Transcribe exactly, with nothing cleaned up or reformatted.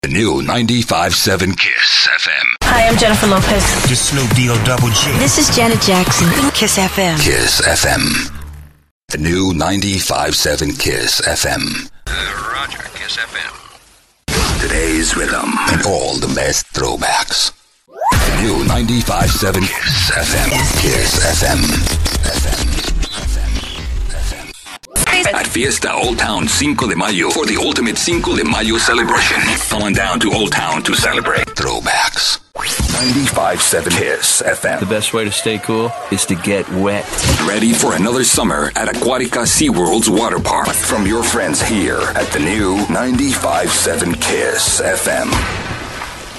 The new ninety-five point seven Kiss F M. Hi, I'm Jennifer Lopez. This Snoop D O Double G. This is Janet Jackson. Kiss F M. Kiss F M. The new ninety-five point seven Kiss F M. Uh, Roger, Kiss F M. Today's rhythm and all the best throwbacks. The new ninety-five point seven Kiss F M. Kiss F M. F M. At Fiesta Old Town Cinco de Mayo for the ultimate Cinco de Mayo celebration. Come on down to Old Town to celebrate. Throwbacks. ninety-five point seven Kiss F M. The best way to stay cool is to get wet. Ready for another summer at Aquatica SeaWorld's water park. From your friends here at the new ninety-five point seven Kiss F M.